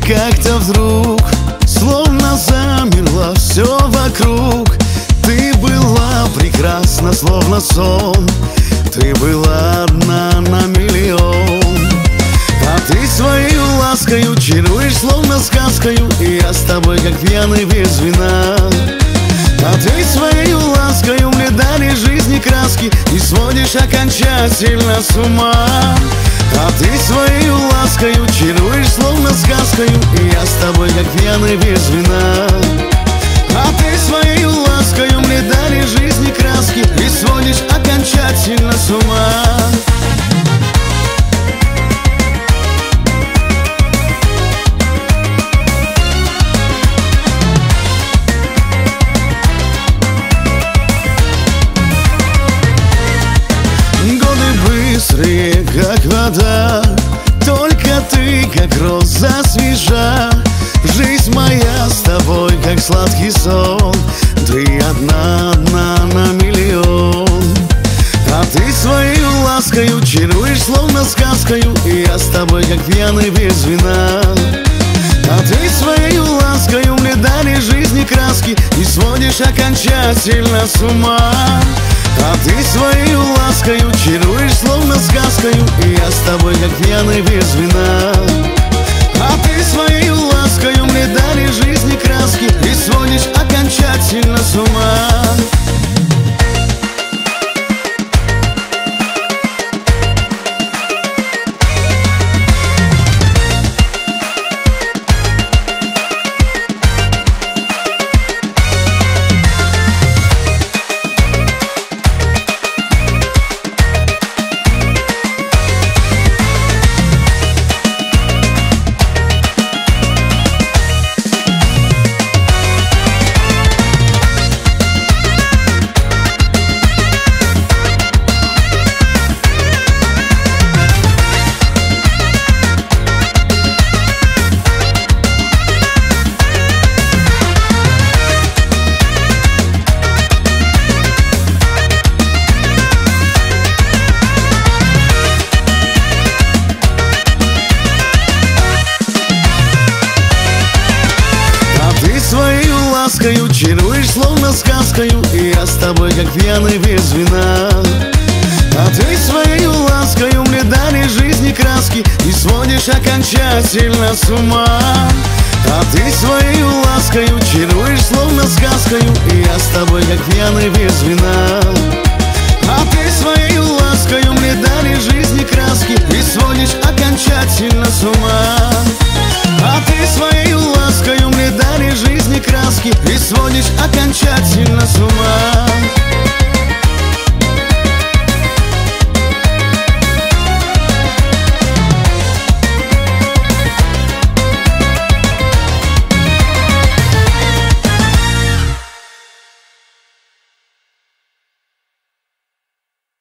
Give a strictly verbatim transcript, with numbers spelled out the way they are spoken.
как-то вдруг словно замерло все вокруг. Ты была прекрасна, словно сон, ты была одна на миллион. А ты своей ласкою чаруешь, словно сказкою, и я с тобой, как пьяный без вина. А ты своей ласкою мне даришь жизни краски и сводишь окончательно с ума. А ты своей ласкою чаруешь, словно сказкою, и я с тобой, как пьяный без вина. А ты своей ласкою мне даришь жизни краски и сводишь окончательно с ума. Быстрые, как вода, только ты, как роза свежа. Жизнь моя с тобой, как сладкий сон, ты одна, одна на миллион. А ты своей ласкою чаруешь, словно сказкою, и я с тобой, как пьяный без вина. А ты своей ласкою мне даришь жизни краски и сводишь окончательно с ума. А ты своей ласкою чаруешь, словно сказкою, и я с тобой, как пьяный без вина. А ты своей ласкою мне даришь жизни краски и сводишь окончательно с ума. Своей ласкою чаруешь, словно сказкою, и я с тобой, как пьяный без вина. А ты своей ласкою мне даришь жизни краски и сводишь окончательно с ума. А ты своей ласкою чаруешь, словно сказкою, и я с тобой, как пьяный без вина. А ты своей ласкою мне даришь жизни краски и сводишь окончательно с ума. А ты своей ласкою мне даришь жизни краски и сводишь окончательно с ума.